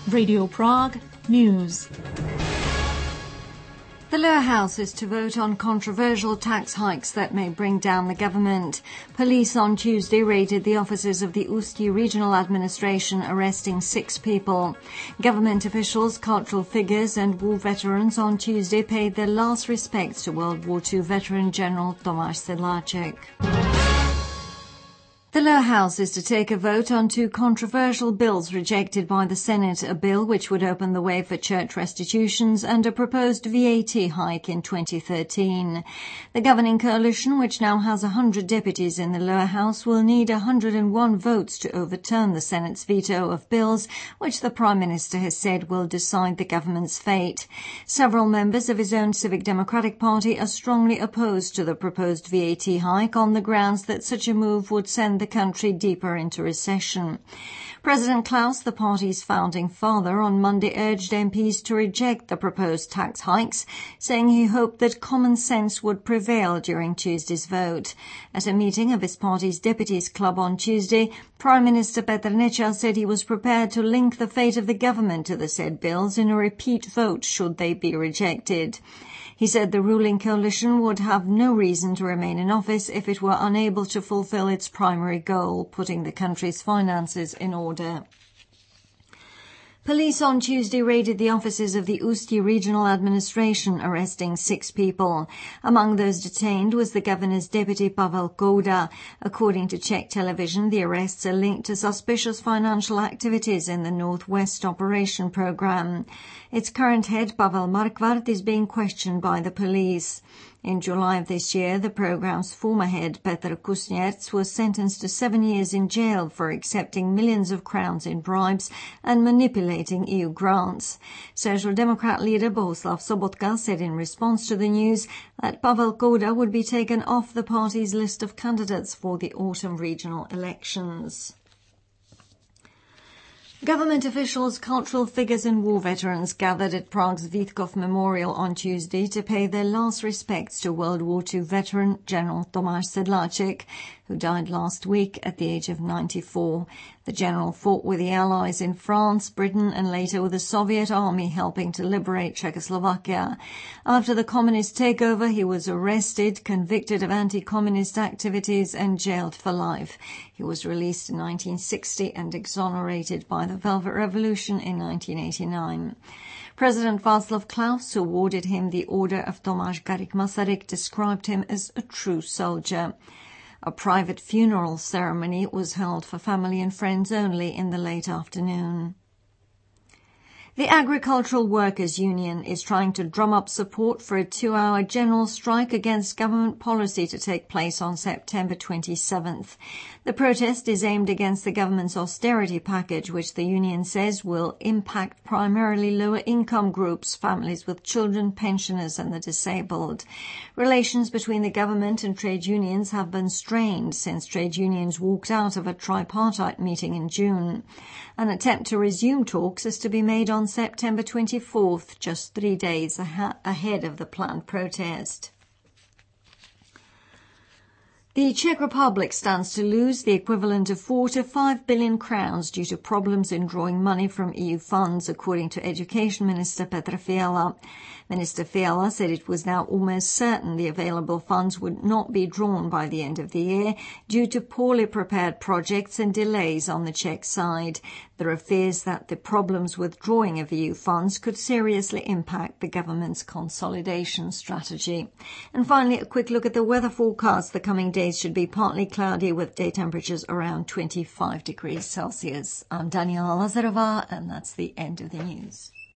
Radio Prague News. The lower house is to vote on controversial tax hikes that may bring down the government. Police on Tuesday raided the offices of the Ústí Regional Administration, arresting 6 people. Government officials, cultural figures and war veterans on Tuesday paid their last respects to World War II veteran General Tomáš Sedláček. The lower house is to take a vote on 2 controversial bills rejected by the Senate, a bill which would open the way for church restitutions and a proposed VAT hike in 2013. The governing coalition, which now has 100 deputies in the lower house, will need 101 votes to overturn the Senate's veto of bills which the Prime Minister has said will decide the government's fate. Several members of his own Civic Democratic Party are strongly opposed to the proposed VAT hike on the grounds that such a move would send the country deeper into recession. President Klaus, the party's founding father, on Monday urged MPs to reject the proposed tax hikes, saying he hoped that common sense would prevail during Tuesday's vote. At a meeting of his party's deputies club on Tuesday, Prime Minister Petr Nečas said he was prepared to link the fate of the government to the said bills in a repeat vote should they be rejected. He said the ruling coalition would have no reason to remain in office if it were unable to fulfill its primary goal, putting the country's finances in order. Police on Tuesday raided the offices of the Ústí Regional Administration, arresting 6 people. Among those detained was the governor's deputy Pavel Kouda. According to Czech television, the arrests are linked to suspicious financial activities in the Northwest Operation Programme. Its current head, Pavel Markvart, is being questioned by the police. In July of this year, the programme's former head, Petr Kusněrc, was sentenced to 7 years in jail for accepting millions of crowns in bribes and manipulating EU grants. Social Democrat leader Bohuslav Sobotka said in response to the news that Pavel Kouda would be taken off the party's list of candidates for the autumn regional elections. Government officials, cultural figures and war veterans gathered at Prague's Vítkov Memorial on Tuesday to pay their last respects to World War II veteran General Tomáš Sedláček, who died last week at the age of 94. The general fought with the Allies in France, Britain and later with the Soviet army helping to liberate Czechoslovakia. After the communist takeover, he was arrested, convicted of anti-communist activities and jailed for life. He was released in 1960 and exonerated by the Velvet Revolution in 1989. President Václav Klaus, who awarded him the Order of Tomáš Garrigue Masaryk, described him as a true soldier. A private funeral ceremony was held for family and friends only in the late afternoon. The Agricultural Workers' Union is trying to drum up support for a 2-hour general strike against government policy to take place on September 27th. The protest is aimed against the government's austerity package, which the union says will impact primarily lower-income groups, families with children, pensioners and the disabled. Relations between the government and trade unions have been strained since trade unions walked out of a tripartite meeting in June. An attempt to resume talks is to be made on September 24th, just 3 days ahead of the planned protest. The Czech Republic stands to lose the equivalent of 4 to 5 billion crowns due to problems in drawing money from EU funds, according to Education Minister Petr Fiala. Minister Fiala said it was now almost certain the available funds would not be drawn by the end of the year due to poorly prepared projects and delays on the Czech side. There are fears that the problems with drawing of EU funds could seriously impact the government's consolidation strategy. And finally, a quick look at the weather forecast. The coming days should be partly cloudy with day temperatures around 25 degrees Celsius. I'm Daniela Lazarová, and that's the end of the news.